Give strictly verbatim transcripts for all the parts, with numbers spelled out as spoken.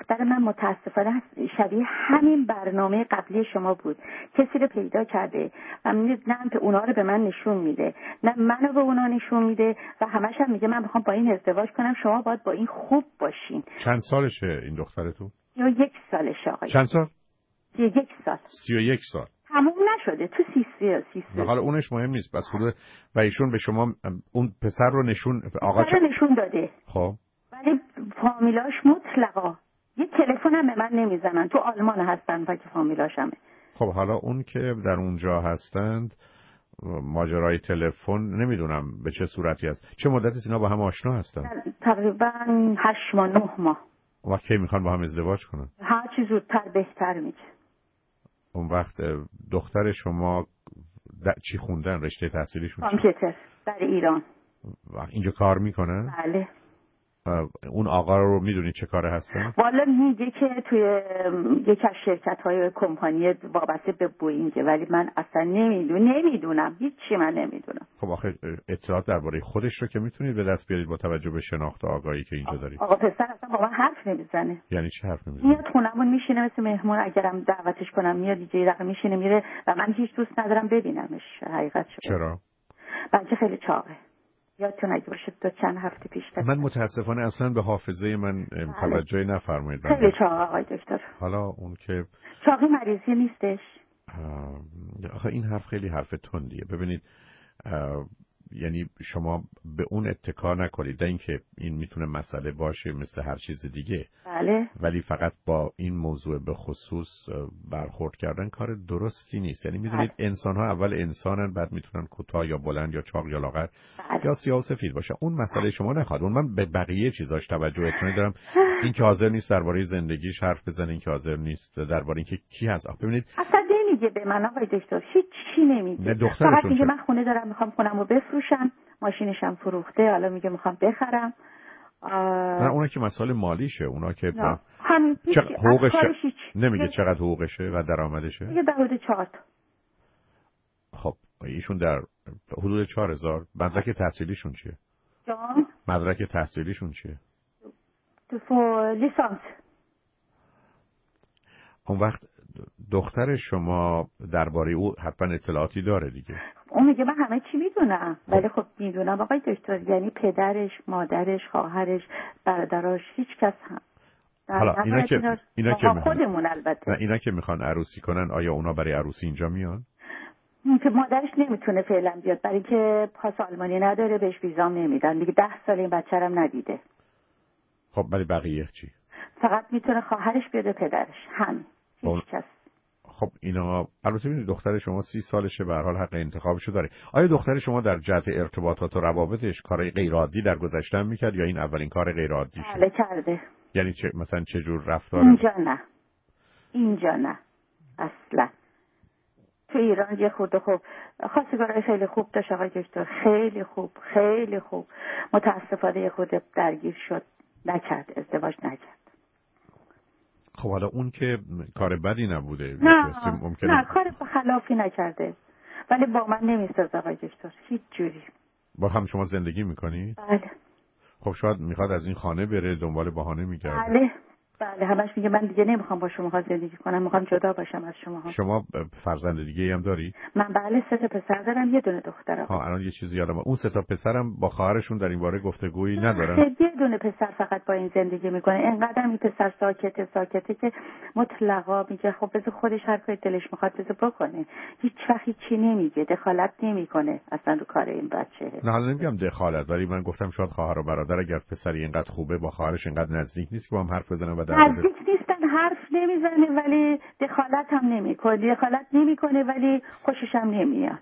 دختر من متاسفانه شبیه همین برنامه قبلی شما بود. کسی رو پیدا کرده و نه که اونا رو به من نشون میده، نه منو به اونا نشون میده و همش هم میگه من میخوام با این ازدواج کنم، شما باید با این خوب باشین. چند سالشه این دخترتون؟ یا یک سالشه آقای. چند سال؟ سی و یک سال. سی و یک سال. تموم نشده، تو سی سی سی سی. حالا اونش مهم نیست، بس خود و ایشون به شما اون پسر رو نشون آقا پسر رو نشون داده. خب ولی فامیلاش مطلقا یه تلفن هم به من نمیزنن، تو آلمان هستن و که فامیلاشمه. خب حالا اون که در اونجا هستند ماجرای تلفن نمیدونم به چه صورتی است. چه مدتی اینا با هم آشنا هستن؟ تقریبا هشت ماه نه ماه. اون وقت کی میخوان با هم ازدواج کنن؟ هر چی زودتر بهتر میشه. اون وقت دختر شما چی خوندن؟ رشته تحصیلیشون چی؟ کامپیوتر در ایران. اینجا کار میکنن؟ بله. اون آقا رو میدونید چه کاره هستن؟ والا میگه که توی یکی از شرکت‌های کمپانی وابسته به بوئینگ، ولی من اصلا نمیدونم نمیدونم هیچی من نمیدونم. خب آخه اطلاعات درباره خودش رو که میتونید به دست بیارید با توجه به شناخت و آگاهی که اینجا دارید. آقا پسر اصلا با من حرف نمیزنه. یعنی چه حرف نمیزنه؟ میاد خونمون میشینه مثل مهمون، اگرم دعوتش کنم میاد دیگه یه دقیقه میشینه میره و من هیچ دوست ندارم ببینمش. حقیقت شده. چرا؟ بچه خیلی چاقه. یادتون اگه باشه دو چند هفته پیش داشت. من متاسفانه اصلا به حافظه من توجهی نفرمایید. خیلی چاقه آقای دکتر. حالا اون که چاقی مریضی نیستش. آخه این حرف خیلی حرف تندیه. ببینید یعنی شما به اون اتکا نکنید، در اینکه این میتونه مسئله باشه مثل هر چیز دیگه. بله. ولی فقط با این موضوع به خصوص برخورد کردن کار درستی نیست. یعنی میدونید انسان ها اول انسانن، بعد میتونن کوتاه یا بلند یا چاق یا لاغر یا سیاه و سفید باشه. اون مسئله شما نخواد. اون من به بقیه چیزاش توجهتون دارم. این که حاضر نیست درباره زندگیش حرف بزنه، این که حاضر نیست درباره اینکه کی هست. ببینید اصلا نمیگه به من آقای دکتر، هیچ چی نمیگه. فقط میگه من خونه دارم میخوام خونمو بفروشم، ماشینشم فروخته، حالا میگه میخوام بخرم. نه اونا که مسائل مالیشه، اونا که با... هم چق... حقوقش نمیگه چقدر حقوقشه و درآمدشه. میگه در حدود چهار تا. خب ایشون در حدود چهار هزار. مدرک تحصیلیشون چیه؟ جان؟ مدرک تحصیلیشون چیه؟ تو لیسانس. اون وقت دختر شما درباره او حتما اطلاعاتی داره دیگه. اون میگه من همه چی میدونم. خب. ولی خب میدونم آقای دکتر، یعنی پدرش، مادرش، خواهرش، برادراش، هیچ کس هم. حالا اینا که اینا, اینا که خودمون البته. نه اینا که میخوان عروسی کنن، آیا اونا برای عروسی اینجا میان؟ که مادرش نمیتونه فعلا بیاد برای که پاس آلمانی نداره، بهش ویزام نمیدن. دیگه ده سال این بچه‌رم ندیده. خب برای بقیه چی؟ فقط میتونه خواهرش بیاد، پدرش، همین. هیچ کس. خب اینا البته ببینید دختر شما سی سالشه، به هر حال حق انتخابشو داره. آیا دختر شما در جهت ارتباطات و روابطش کارهای غیر عادی در گذشته هم میکرد یا این اولین کار غیر عادیشه؟ بله کرده. یعنی چه مثلا چه جور رفتار؟ اینجا نه. اینجا نه. اصلا. تو ایران یه خورده خوب خواستگارای خیلی خوب داشت آقای دکتر، خیلی خوب خیلی خوب. متاسفانه یه خورده درگیر شد، نکرد، ازدواج نکرد. خب حالا اون که کار بدی نبوده. نه ممکنه... نه کار خلافی نکرده، ولی با من نمیساز آقای دکتر هیچ جوری. با هم شما زندگی میکنی؟ بله. خب شاید میخواد از این خانه بره، دنبال بهانه میگرده. بله بله همش میگه من دیگه نمیخوام با شما زندگی کنم، میخوام جدا باشم از شما. شما فرزند دیگه هم داری؟ من بله سه تا پسر دارم، یه دونه دخترم. ها الان یه چیزی یادم اون سه تا پسرم با خواهرشون در این باره گفتگویی ندارن؟ یه دونه پسر فقط با این زندگی میکنه. اینقدر این پسر ساکته ساکته که مطلقا میگه خب بذار خودش هر کاری دلش میخواد بذار بکنه، هیچ وقت چی نمیگه، دخالت نمیکنه اصلا رو کار این بچه. نه حالا نمیگم دخالت، ولی من گفتم شاید خواهر و برادر اگر پسری اینقدر خوبه با خواهرش اینقدر نزدیک نیست که با هم حرف بزنن و در نزدیک نیستن، حرف نمیزنه ولی دخالت هم نمیکنه، دخالت نمیکنه ولی خوشش هم نمیاد.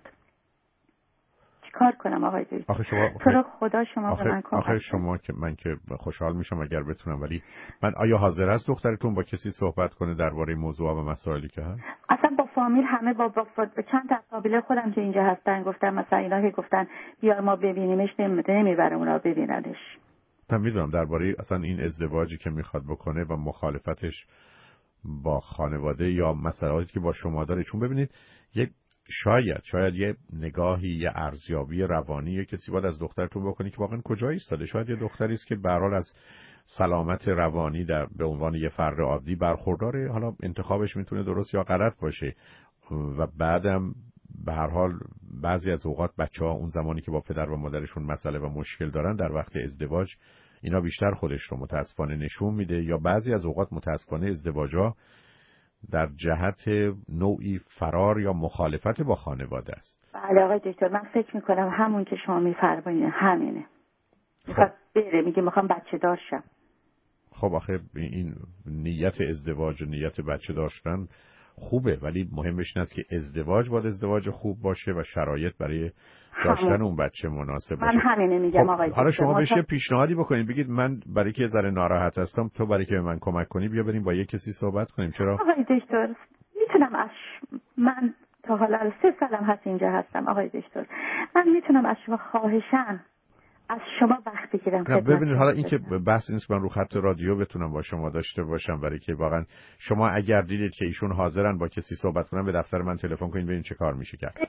چیکار کنم آقای دکتر؟ آخه شما تو رو خدا شما آخه... به من کمک آخه شما که من که خوشحال میشم اگر بتونم، ولی من آیا حاضر است دخترتون با کسی صحبت کنه درباره موضوع و مسائلی که هست؟ اصلا با فامیل همه با, با, با, با چند تا قابل خودم که اینجا هستن گفتن مثلا اینا که گفتن بیار ما ببینیمش، نمیبره اونا ببیننش. من میدونم درباره اصلا این ازدواجی که میخواد بکنه و مخالفتش با خانواده یا مسائلی که با شما داره، چون ببینید یک شاید شاید یه نگاهی، یه ارزیابی روانی یه کسی باید از دخترتون بکنی که واقعا کجا ایستاده. شاید یه دختری است که به هر حال از سلامت روانی در به عنوان یه فرد عادی برخورداره، حالا انتخابش میتونه درست یا غلط باشه و بعدم به هر حال بعضی از اوقات بچه‌ها اون زمانی که با پدر و مادرشون مسئله و مشکل دارن در وقت ازدواج اینا بیشتر خودش رو متاسفانه نشون میده، یا بعضی از اوقات متاسفانه ازدواج‌ها در جهت نوعی فرار یا مخالفت با خانواده است. بله آقای دکتر، من فکر میکنم همون که شما میفرمایید همینه. میخواد بره، میگه میخوام بچه دار شم. خب آخه این نیت ازدواج و نیت بچه داشتن خوبه، ولی مهمش این است که ازدواج باید ازدواج خوب باشه و شرایط برای داشتن همون. اون بچه مناسب باشه. من همینه میگم خب آقای دکتر. حالا شما بهش یه پیشنهادی بکنید، بگید من برای که ذره ناراحت هستم، تو برای که به من کمک کنی بیا بریم با یه کسی صحبت کنیم. چرا آقای دکتر میتونم از من تا حالا سه سالم هست اینجا هستم آقای دکتر، من میتونم از شما خواهشاً از شما وقت بگیرم. ببینید حالا این که بحث نیست من رو خط رادیو بتونم با شما داشته باشم، برای که واقعا شما اگر دیدید که ایشون حاضرن با کسی صحبت کنن به دفتر من تلفن کنید ببینید چه کار میشه کرد.